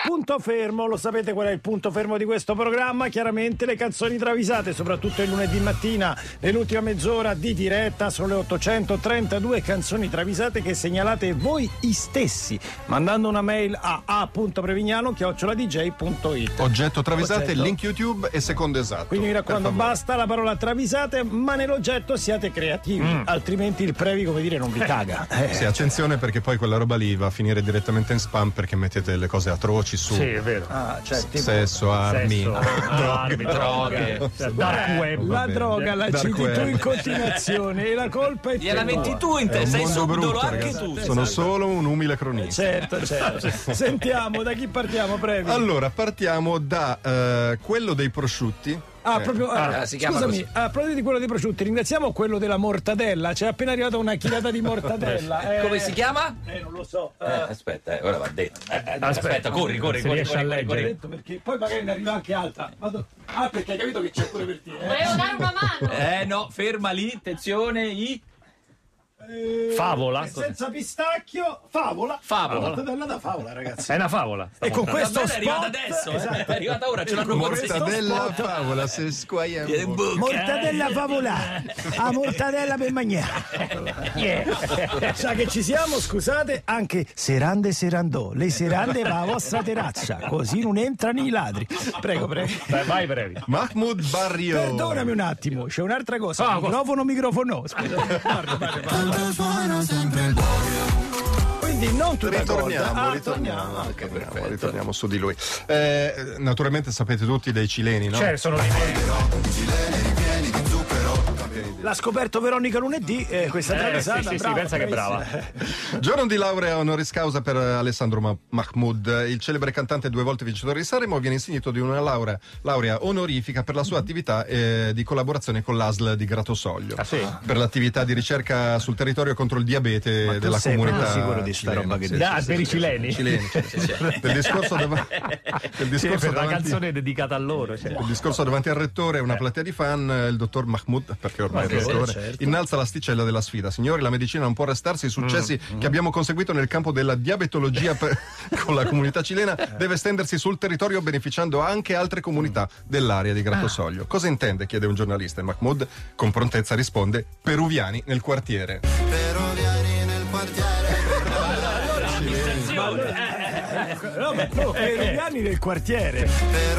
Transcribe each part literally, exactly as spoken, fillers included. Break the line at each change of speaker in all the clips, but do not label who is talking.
Punto fermo, lo sapete qual è il punto fermo di questo programma? Chiaramente le canzoni travisate, soprattutto il lunedì mattina, nell'ultima mezz'ora di diretta sono le ottocentotrentadue canzoni travisate che segnalate voi stessi, mandando una mail a a punto prevignano chiocciola d j punto it.
Oggetto travisate,
Oggetto.
link YouTube e secondo esatto.
Quindi mi raccomando, basta la parola travisate, ma nell'oggetto siate creativi, mm. altrimenti il previ, come dire, non vi caga. Eh.
Sì, attenzione, perché poi quella roba lì va a finire direttamente in spam perché mettete delle cose atroci su.
Sì, è vero.
Ah, cioè, tipo...
sesso, armi,
Sesso,
ah,
armi, droghe, dark web.
La droga la
Dark
citi
web.
tu in continuazione e la colpa è
Gliela
tua.
metti tu in
È
te,
un
sei
mondo
subdolo
brutto,
anche
ragazzi.
tu.
Sono solo un umile cronista.
Certo, certo. Sentiamo, da chi partiamo, Previ?
Allora, partiamo da eh, quello dei prosciutti.
Ah,
Eh,
proprio. ah,
Ah, si chiama
scusami,
così.
a proposito di quello dei prosciutti, ringraziamo quello della mortadella. C'è appena arrivata una chilata di mortadella. Eh,
Come si chiama?
Eh, non lo so.
Eh, aspetta, eh, ora va detto. Eh, eh, aspetta,
Aspetta,
corri, corri,
se
corri,
riesci
corri,
a
corri,
leggere.
corri.
Detto perché poi magari ne arriva anche altra. Vado. Ah, perché hai capito che c'è pure per te. Eh?
Volevo dare una mano.
Eh no, ferma lì, attenzione, i
Eh,
Favola.
senza pistacchio, favola.
Favola.
La mortadella da favola, ragazzi.
È una favola.
E con questo
Vabbè, è arrivata
spot,
adesso, eh,
esatto.
è arrivata ora, ce l'hanno
mortadella
consegnato.
favola, se squagliamo.
In bocca.
Mortadella favola, a mortadella per mangiare. Sa che ci siamo, scusate, anche serande serandò, le serande va a vostra terrazza, così non entrano i ladri. Prego, prego.
Dai, vai brevi.
Mahmoud Barrio.
Perdonami un attimo, c'è un'altra cosa.
Ah,
microfono, microfono. Scusa. Guarda, guarda, guarda. Quindi non tutta
Ritorniamo,
corda. Ah,
ritorniamo,
torniamo.
ritorniamo, ritorniamo su di lui. Eh, naturalmente sapete tutti dei cileni, no?
Cioè, sono lì.
L'ha scoperto Veronica lunedì, eh, questa
Eh,
travisata.
sì, sì, sì,
brava,
pensa che è brava.
bravissima.
Giorno di laurea honoris causa per Alessandro Ma- Mahmoud, il celebre cantante due volte vincitore di Sanremo, viene insignito di una laurea, laurea onorifica per la sua attività eh, di collaborazione con l'A S L di Gratosoglio.
Ah, sì?
Per l'attività di ricerca sul territorio contro il diabete
Ma tu
della
sei
comunità
proprio sicuro di sta
cilena.
roba che
Sì,
dici?
Ah,
sì,
per
sì,
i
sì,
cileni.
cileni, sì, sì, sì. Del discorso, dava- del
Sì,
discorso
per la
davanti,
canzone dedicata a loro. Cioè.
il discorso davanti al rettore e una platea di fan, il dottor Mahmoud, perché ormai è il
sì,
rettore,
certo.
innalza l'asticella della sfida. Signori, la medicina non può restarsi, i successi che abbiamo conseguito nel campo della diabetologia per- con la comunità cilena deve estendersi sul territorio beneficiando anche altre comunità dell'area di Gratosoglio. Cosa intende? Chiede un giornalista e Mahmoud con prontezza risponde: peruviani nel quartiere.
No, ma no, peruviani del quartiere.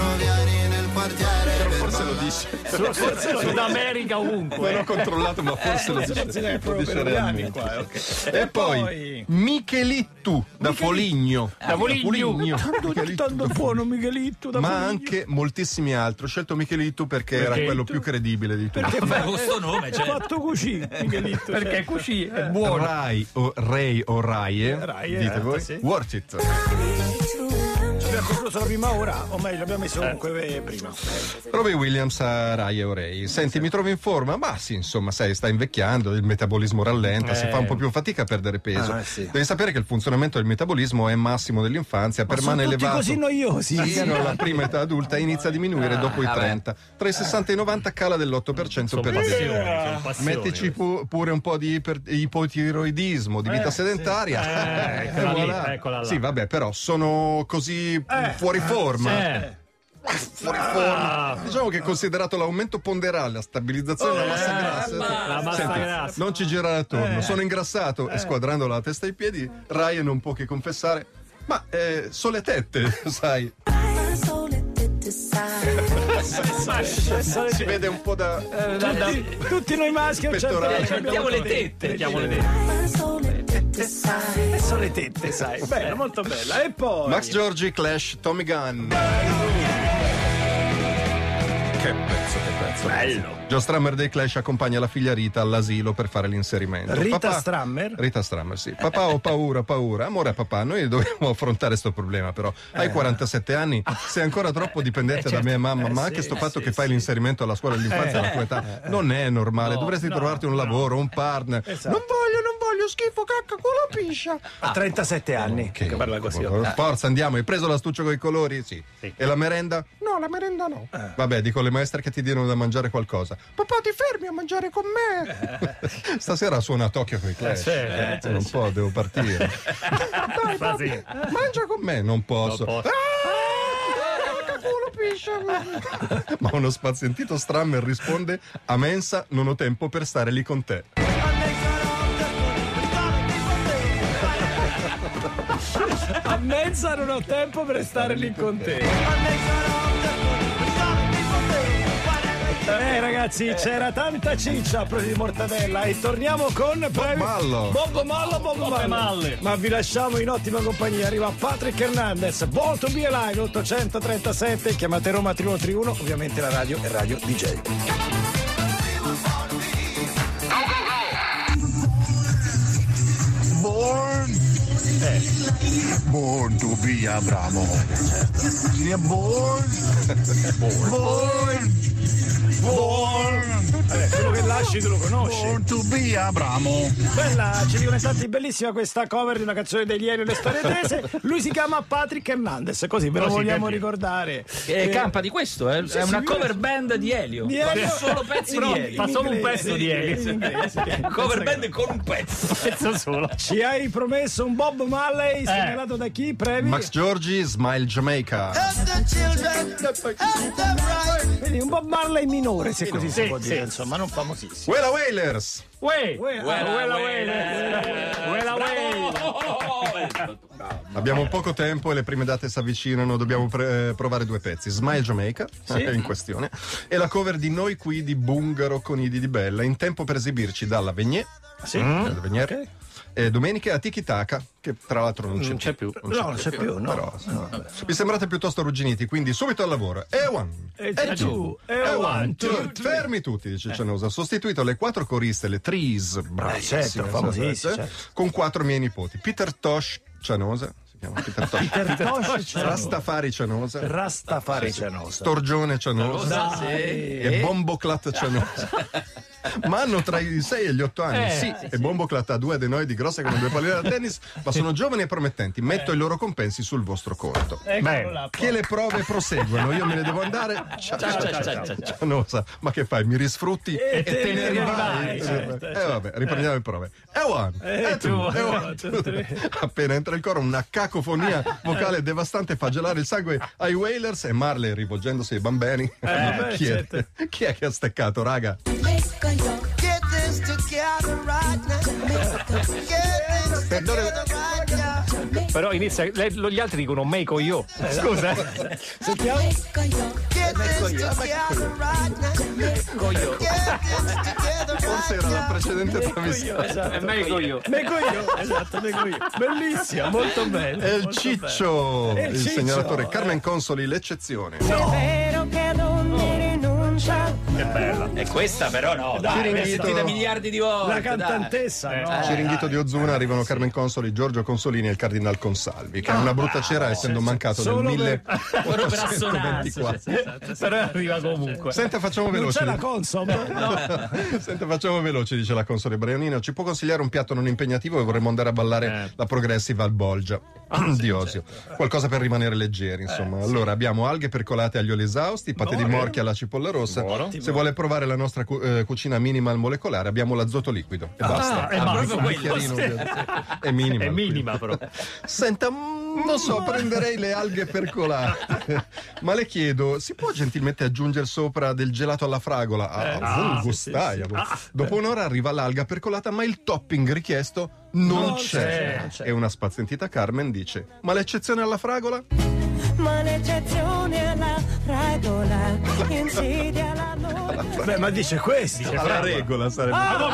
Forse lo dice.
Sud America ovunque.
Non ho controllato, ma forse lo dice,
Forse è
lo
proprio
dice
peruviani
realmente.
qua, ok.
E poi Michelittu da Foligno.
Da Foligno.
Tanto, tanto buono Michelitto da
Ma
Foligno.
anche moltissimi altri. Ho scelto Michelittu perché, era
Perché?
quello più credibile di tutti.
Perché fa,
Con sto nome,
è
cioè.
fatto così Michelitto,
Perché
cioè.
così è buono.
Rai o Ray o Raie,
Raie,
dite
eh,
voi,
sì.
worth it.
Abbiamo concluso la prima ora, o meglio l'abbiamo messo comunque prima.
Robbie Williams a Raie o Ray. Senti, mi trovi in forma? Ma sì, insomma, sai, sta invecchiando, il metabolismo rallenta, si
Eh.
fa un po' più fatica a perdere peso.
Ah, sì.
Devi sapere che il funzionamento del metabolismo è massimo dell'infanzia,
Ma
permane
sono tutti
elevato.
così noiosi.
Fino alla prima età adulta e inizia a diminuire dopo i
vabbè.
trenta. Tra i sessanta e i novanta cala dell'otto per cento
Sono
per
passioni,
dire.
sono passioni.
Mettici pu- pure un po' di iper- ipotiroidismo, di vita sedentaria.
Eh,
E
eccola lì,
voilà.
eccola là.
Sì, vabbè, però sono così fuori forma.
Eh.
Fuori forma. Diciamo che considerato l'aumento ponderale, la stabilizzazione della massa grassa.
La massa
Senti,
grassa.
non ci girare attorno. Sono ingrassato e squadrando la testa e i piedi, Ryan non può che confessare. Ma eh, so le tette, sai. Si vede un po' da.
Tutti, tutti noi maschi a un certo
Pettorale.
punto
Mettiamo le tette.
Mettiamo le dette.
sono le tette, sai. Bella, molto bella. E poi
Max Giorgi, Clash, Tommy Gunn. Che pezzo, che pezzo.
bello.
Joe Strummer dei Clash accompagna la figlia Rita all'asilo per fare l'inserimento.
Rita
Papà-
Strammer?
Rita Strammer, sì. Papà, ho paura, paura. Amore, papà, noi dobbiamo affrontare questo problema, però. Hai quarantasette anni, sei ancora troppo dipendente da me e mamma, ma anche sto fatto che fai l'inserimento alla scuola dell'infanzia alla tua età non è normale. Dovresti trovarti un lavoro, un partner. Non voglio, non voglio, schifo, cacca, culo, piscia.
Ha trentasette anni che parla così.
Forza, andiamo. Hai preso l'astuccio con i colori? Sì. E la merenda? No, la merenda no. Vabbè, dico alle maestre che ti diano da mangiare qualcosa. Papà, ti fermi a mangiare con me? Stasera suona a Tokyo con i Clash.
sì,
Eh, non può, devo partire. Dai, papi, mangia con me. Non posso.
Non posso.
Ah! Ma uno spazientito Strammer risponde: a mensa, non ho tempo per stare lì con te.
A mezza non ho tempo per stare lì con te. Eh ragazzi, c'era tanta ciccia a proposito di mortadella e torniamo con Bob
Mallo.
Bob Mallo, Bob Mallo.
Malle.
Ma vi lasciamo in ottima compagnia. Arriva Patrick Hernandez, Born to be Alive ottocentotrentasette, chiamate Roma tre uno tre uno, ovviamente la radio è Radio D J.
Born. Born to be Abramo. Yeah, born. Born. Born. Born.
Eh, quello che lasci tu lo conosci.
Born to be Abramo.
Bella, ci dicono infatti bellissima questa cover di una canzone degli Elio e le storie tese. Lui si chiama Patrick Hernandez, così ve lo
Così,
vogliamo
per dire.
ricordare.
E
Eh,
campa di questo, eh?
sì,
È una
sì,
cover
sì.
band di Elio.
Di Elio.
Fa solo pezzi
Però
di
in
Elio.
Fa solo un
inglese,
pezzo di Elio.
in inglese.
Cover band con un pezzo.
Pezzo solo.
Ci hai promesso un Bob Marley segnalato da chi? Previ?
Max Giorgi, Smile Jamaica.
Vedi, un Bob Marley minore, se così si
Sì,
può
sì.
dire, insomma, non famosissimo.
Wella Wailers.
Uè,
Uè,
uè,
ah,
uè, la uè, uè, la uè.
Abbiamo poco tempo e le prime date si avvicinano, dobbiamo pre- provare due pezzi. Smile Jamaica, eh, in questione, e la cover di Noi qui di Bungaro con Idi di Bella, in tempo per esibirci dalla Vegnier,
Sì.
da Vegnier,
Ok.
e domenica a Tiki Taka, che tra l'altro non c'è,
Non c'è più.
No, non c'è più, no.
Però, mi sembrate piuttosto arrugginiti, quindi subito al lavoro. E one,
E
e
two,
two,
e
e
one,
one,
two,
two.
three.
Fermi tutti, dice Cianosa. Ho sostituito le quattro coriste, le Trees, bravissime,
certo, famosissime,
eh,
certo.
con quattro miei nipoti. Peter Tosh Cianosa, si chiama Peter Tosh.
Peter Tosh,
Rastafari Cianosa,
Rastafari Cianosa.
Storgione Cianosa
Sì.
e Bomboclat Cianosa. Ma hanno tra i sei e gli otto anni,
Eh,
sì, e Bomboclat ha due adenoidi grossi come due palline da tennis, ma sono giovani e promettenti. Metto i loro compensi sul vostro conto.
Eccolo
Beh,
là.
Che le prove proseguono, io me ne devo andare. Ciao, ciao, ciao, ciao, ciao. Cianosa, ma che fai? Mi risfrutti
E
e te ne
vai,
rivai?
certo,
Eh vabbè, riprendiamo le prove. E one, e two, e one, two, three. Appena entra il coro, una cacofonia vocale devastante fa gelare il sangue ai Wailers e Marley, rivolgendosi ai bambini,
beh,
chiede:
certo.
chi è che ha steccato, raga?
Get this together right now. Get this together right now.
però inizia, le- lo- gli altri dicono Meiko io. Scusa.
Sentiamo.
Get this together right now. Get this together
Forse
right
era la
now.
precedente trasmissione.
È Meiko io.
Nego io, esatto, nego io. Bellissima, molto bella.
È il
molto
Ciccio,
bella. È
il
Ciccio,
segnalatore
eh.
Carmen Consoli, l'eccezione.
Vero che non mi rinuncia.
Che bella.
E questa però no,
Dai,
dai, l'hai
questa-
sentita miliardi di volte.
La cantantessa,
Eh,
no?
Ciringhito di Ozuna arrivano Carmen Consoli, Giorgio Consolini e il Cardinal Consalvi, che è una brutta cera essendo mancato nel
Solo per-
Solo per assonanza.
milleottocentoventiquattro.
Però arriva comunque.
Senta, facciamo
Non
veloci.
c'è la Consom?
Senta, facciamo veloci, dice la Console Brianino. Ci può consigliare un piatto non impegnativo e vorremmo andare a ballare
Eh.
la Progressive al Bolgia di Osio. Qualcosa per rimanere leggeri, insomma. Allora, abbiamo alghe percolate agli oli esausti, paté di
Buono.
morchia alla cipolla rossa.
Buono.
Se vuole provare la nostra cu- eh, cucina minimal molecolare, abbiamo l'azoto liquido. E basta.
e
Ah,
basta.
un bicchierino di- È minima.
È minima però.
Senta, mm, non so, prenderei le alghe percolate. Ma le chiedo, si può gentilmente aggiungere sopra del gelato alla fragola? Ah,
ah,
gustaia. Dopo un'ora arriva l'alga percolata, ma il topping richiesto non,
Non
c'è.
c'è, non c'è.
E una spazientita Carmen dice: ma l'eccezione alla fragola?
Ma l'eccezione è la regola. Insidia la norma.
Beh, ma dice questo.
Alla regola sarebbe.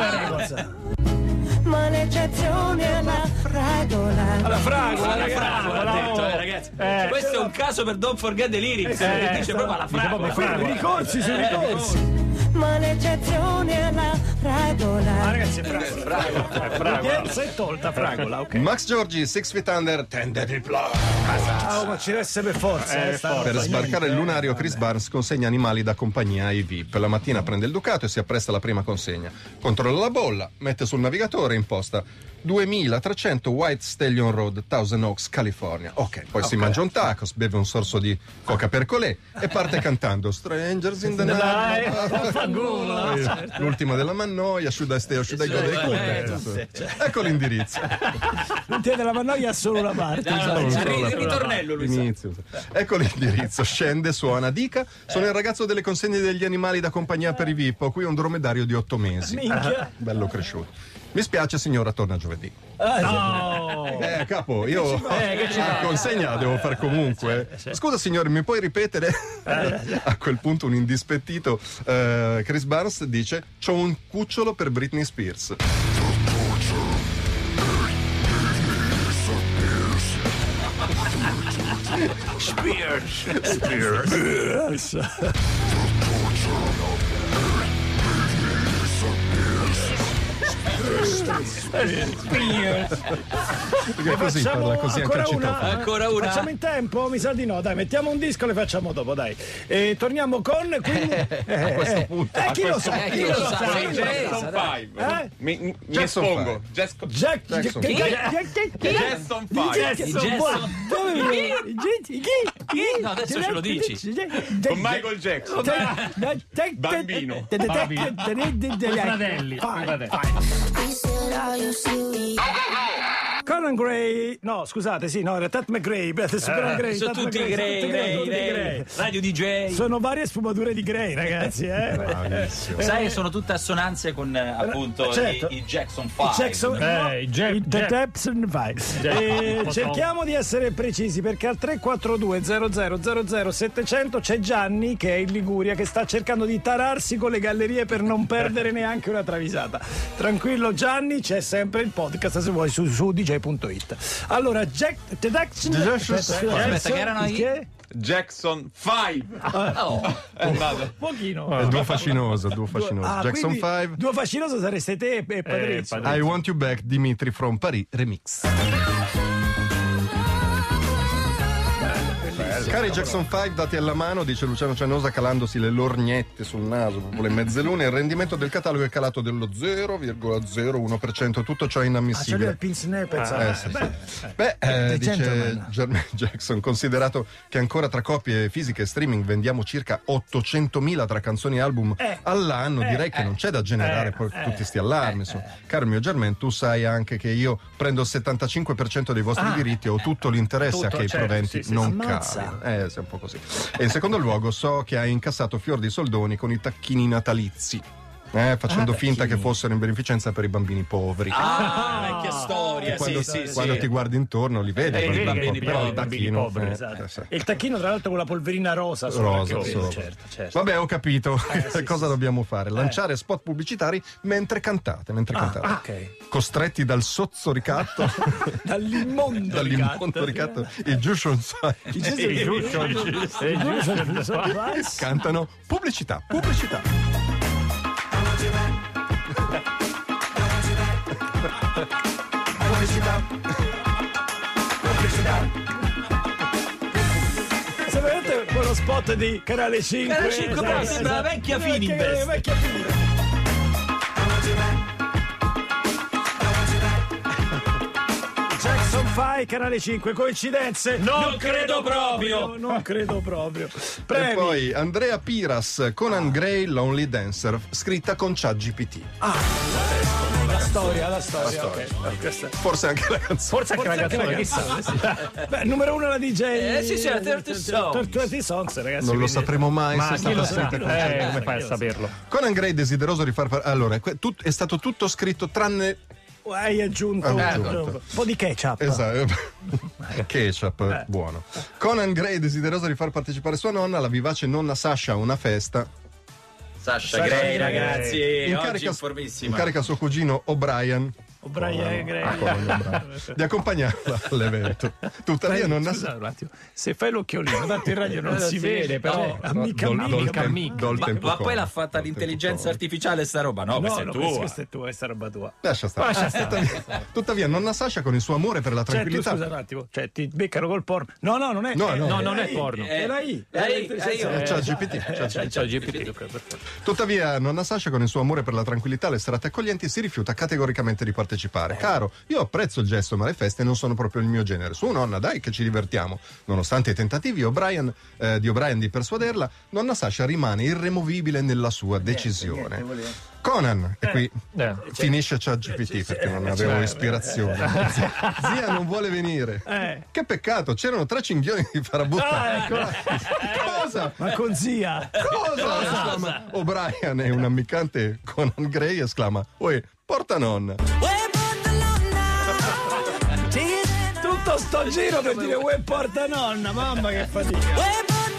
Ma l'eccezione è la regola.
Alla fragola,
Alla
ragazzi.
fragola, ha detto, eh, ragazzi.
Eh.
Questo è un caso per Don't Forget the Lyrics.
Eh,
che dice proprio alla
dice proprio
fragola.
fragola.
Ricorsi su ricorsi.
Ma l'eccezione è la
Ah,
regola.
ragazzi, è fragola. L'udienza è tolta, fragola, ok.
Max Giorgi, Six Feet Under, Tender di Blood.
Ah, ma ci deve essere per forza. eh, sta roba,
Per sbarcare il
niente.
lunario, Chris Barnes consegna animali da compagnia ai V I P. La mattina prende il Ducato e si appresta alla prima consegna. Controlla la bolla, mette sul navigatore e imposta duemilatrecento White Stallion Road, Thousand Oaks, California. Ok, poi okay. si mangia un tacos, beve un sorso di coca per colè e parte cantando Strangers in the Night. L'ultima della Mannoia, Should I Stay or Should I Go? Ecco l'indirizzo.
L'ultima della Mannoia ha solo una parte.
Il ritornello, lui sa.
Ecco l'indirizzo. Scende, suona, dica. Sono il ragazzo delle consegne degli animali da compagnia per i V I P. Ho qui un dromedario di otto mesi.
Minchia.
Bello cresciuto. Mi spiace signora, torna giovedì.
No!
Eh, capo, io
eh,
la consegna la devo fare comunque. Scusa signore, mi puoi ripetere? A quel punto un indispettito uh, Chris Barnes dice: c'ho un cucciolo per Britney Spears.
Spears.
Spears.
Perché così parla così anche il citofono.
Ancora una.
Facciamo in tempo? Mi sa di no. Dai, mettiamo un disco e le facciamo dopo, dai. E torniamo con quindi, eh,
a questo
eh,
punto.
Eh, chi lo sa?
Eh, chi lo sa?
Jackson five.
Eh?
Mi, mi
Jackson
espongo.
five.
Jackson
Jack
Jackson.
Jack-
Chi?
Jack- Jack-
Jackson five.
Jackson.
Dove vieni? Chi? Chi?
No, adesso ce lo dici.
Con Michael Jackson. Bambino.
Fratelli. fratelli.
Conan Gray, no scusate, sì, no, era Tat McGray, adesso Conan Gray,
Sono
Tat
tutti
McGray,
Grey,
tutti
Grey,
tutti
Grey.
Grey.
Radio D J.
Sono varie sfumature di Gray, ragazzi, eh.
Bravissimo.
Sai che sono tutte assonanze con eh, appunto
certo.
i, i Jackson
I
five.
Jackson,
Eh,
no,
i Jack-
i The
Jack-
Jackson Five.
Jack-
Eh,
un po'
cerchiamo di essere precisi perché al tre quattro due zero zero zero zero settecento c'è Gianni che è in Liguria che sta cercando di tararsi con le gallerie per non perdere neanche una travisata. Tranquillo Gianni, c'è sempre il podcast se vuoi su, su d j punto it. Allora, Jack The Jackson
Jackson-
aspetta,
Aspetta, che erano i-
che?
Jackson five.
Oh.
È andato.
Pochino.
È duo fascinoso, duo fascinoso.
Ah,
Jackson
quindi
five.
Due fascinoso sareste te e Patrizio.
Patrizio.
I Want You Back, Dimitri from Paris Remix. Cari Jackson five dati alla mano, dice Luciano Cianosa calandosi le lorgnette sul naso, proprio le mezzelune, il rendimento del catalogo è calato dello zero virgola zero uno per cento, tutto ciò è
Ah, c'è lui
inammissibile.
il pin snippet.
Eh, sì, sì. Beh, eh,
The
dice
Gentleman.
Jermaine Jackson, considerato che ancora tra copie fisiche e streaming vendiamo circa ottocentomila tra canzoni e album
Eh,
all'anno,
eh,
direi che
eh,
non c'è da generare
eh,
poi
eh,
tutti sti allarmi. insomma. Caro mio Germain, tu sai anche che io prendo il settantacinque per cento dei vostri
Ah,
diritti, ho tutto l'interesse
tutto,
a che i
certo,
proventi
sì, sì,
non
Ammazza.
calino. Eh, sì, è un po' così. E in secondo luogo so che hai incassato fior di soldoni con i tacchini natalizi. Eh, facendo
Ah,
finta
tacchini.
che fossero in beneficenza per i bambini poveri.
Ah, vecchia storia.
quando,
Sì, sì,
quando
sì.
ti guardi intorno li vedi,
Eh,
quei
vedi
bambini
che
poveri,
i
il
bambini
tacchino,
poveri,
eh,
esatto.
eh, sì.
E il tacchino tra l'altro con la polverina rosa sopra,
Rosa,
anche quello,
sopra.
certo, certo.
Vabbè, ho capito
sì,
cosa
sì,
dobbiamo fare. Lanciare spot pubblicitari mentre cantate, mentre cantate.
Ah, ok.
Costretti dal sozzo ricatto,
Dall'immondo
dall'immondo ricatto, i Jushon Sai cantano pubblicità, pubblicità.
Sapete quello spot di Canale cinque?
Canale cinque, però, sembra la vecchia Fininvest.
Vecchia Fininvest. Jackson Five, Canale cinque, coincidenze?
Non credo proprio.
Non credo proprio.
E
Premi.
poi Andrea Piras, Conan Gray, Lonely Dancer, scritta con ChatGPT.
La storia, la storia. ok. Questa-
Forse anche la canzone.
Forse anche la canzone, chissà.
Beh, numero uno la D J.
Eh, sì, sì, la thirty Songs.
thirty Songs, ragazzi.
Non lo
quindi-
sapremo mai
Ma
se è
chi
stata
lo sa?
scritta con
Eh, come fai a saperlo?
Conan Gray desideroso di far par- allora que- tut- è stato tutto scritto tranne
Hai aggiunto
Ho
un
aggiunto.
un po' di ketchup.
esatto
Eh.
ketchup buono. Conan Gray desideroso di far partecipare sua nonna, la vivace nonna Sasha, a una festa,
Sasha
Sasha
Grey,
Grey.
ragazzi. Oggi
incarica,
informissima.
incarica suo cugino O'Brien.
O'Brien Gray.
Conan O'Brien. di accompagnarla all'evento. Tuttavia
Fai-
nonna
scusa un attimo, se fai l'occhiolino, tanto in radio non si vede, però amica
Dol-
amica,
dol-
amica.
dol-
Ma,
tempo
ma poi
come.
l'ha fatta
Dol-
l'intelligenza
tempo
artificiale sta roba? No, questa
no,
è
no,
tua.
questa è tua, questa è roba tua.
Lascia stare.
Lascia stare.
Tuttavia, tuttavia, nonna Sasha con il suo amore per la
Cioè, tu
tranquillità.
scusa un attimo, cioè ti beccano col porno. No, no, non è.
No,
eh,
no.
no,
Eh,
non è
eh,
porno.
eh,
Era I.
eh,
Era
eh,
l'intelligenza-
eh,
Eh, c'ha il G P T, c'ha il G P T.
C'è il G P T, ok, perfetto.
Tuttavia, nonna Sasha, con il suo amore per la tranquillità e le serate accoglienti, si rifiuta categoricamente di partecipare. Caro, io apprezzo il gesto, ma le feste non sono proprio il mio genere. Su, nonna, dai, che ci divertiamo. Nonostante i tentativi O'Brien, eh, di O'Brien di persuaderla, nonna Sasha rimane irremovibile nella sua decisione. Conan, e qui
Eh.
finisce ChatGPT perché non avevo ispirazione. Zia non vuole venire.
Eh.
Che peccato, c'erano tre cinghioni di Farabutta.
Ah, ecco.
Cosa?
Ma con zia.
Cosa? Esclama O'Brien e un ammiccante Conan Gray esclama: Uè, porta nonna.
Tutto sto giro per dire uè porta nonna, mamma che fatica.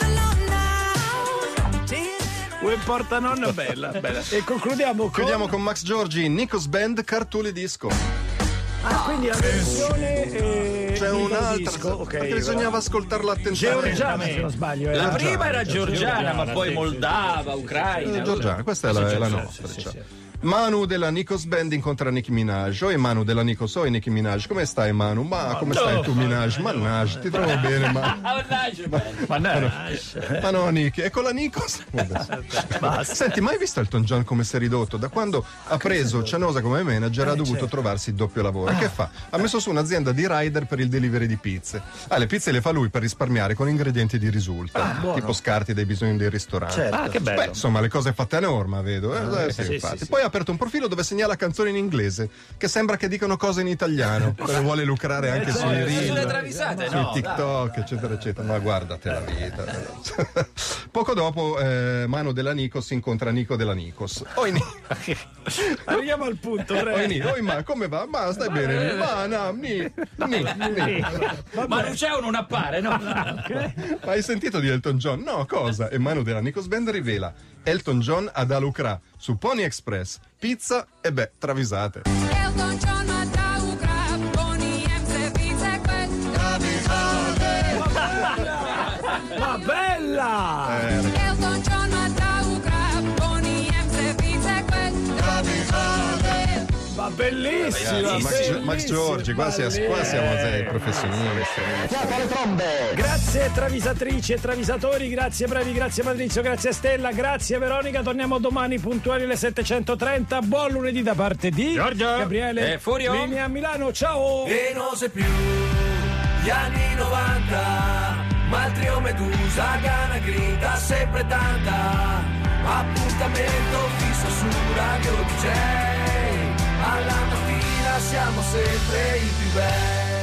Uè porta nonna, bella, bella. E concludiamo con...
Chiudiamo con Max Giorgi, Nikos Band, Cartuli Disco.
Ah, quindi la versione eh,
C'è
di
un'altra,
disco, ok,
perché bisognava ascoltarla attentamente.
Georgiana, se non sbaglio.
La
era.
prima era georgiana, ma poi
sì,
moldava, ucraina.
Eh, Giorgiana, questa è la, è la nostra, diciamo. Manu della Nikos Band incontra Nicki Minaj. Oi Manu della Nikos, oi Nicki Minaj. Come stai Manu? Ma come stai tu Minaj? Mannaggia, ti trovo bene ma...
Ma no,
Ma no Nicki, e con la Nikos? Vabbè. Senti, mai visto Elton John come si è ridotto? Da quando ha preso Cianosa come manager ha dovuto trovarsi il doppio lavoro. E che fa? Ha messo su un'azienda di rider per il delivery di pizze. Ah, le pizze le fa lui per risparmiare con ingredienti di risulta, tipo scarti dei bisogni del ristorante.
Ah, che bello.
Beh, insomma, le cose fatte a norma, vedo. Eh? Eh, sì,
sì,
infatti.
sì, sì.
Poi ha aperto un profilo dove segnala canzoni in inglese, che sembra che dicano cose in italiano, perché vuole lucrare anche sui
Sulle
reel,
travisate,
sui
no,
TikTok, eccetera, eccetera. Ma guardate la vita. Poco dopo, eh, Manu della Nikos incontra Nico della Nikos. Oi, Ni-
Arriviamo al punto,
oi,
prego.
Ni- oi, ma come va? Ma stai bene? Ni? Ma no, ni, ni, ni.
Ma Luciano non appare, no?
Ma hai sentito di Elton John? No, cosa? E Manu della Nikos Band rivela Elton John ad Alucra su Pony Express, pizza e beh, travisate.
Elton John ma da Ucra, Pony M se pizza quel
Ma bella!
Eh, ragazzi.
Elton John ma da Ucra, Pony M se pizza quel
Ma bellissima!
Max,
bellissima,
Max Giorgi, qua, sia- qua siamo dei professionisti.
Grazie travisatrici e travisatori, grazie bravi, grazie Patrizio, grazie Stella, grazie Veronica. Torniamo domani puntuali alle settecentotrenta. Buon lunedì da parte di
Giorgio.
Gabriele
E Furio.
Linea a Milano. Ciao!
E non sei più gli anni novanta, ma il trio Medusa gana grinta sempre tanta. Appuntamento fisso su Radio D J, alla mattina siamo sempre i più belli.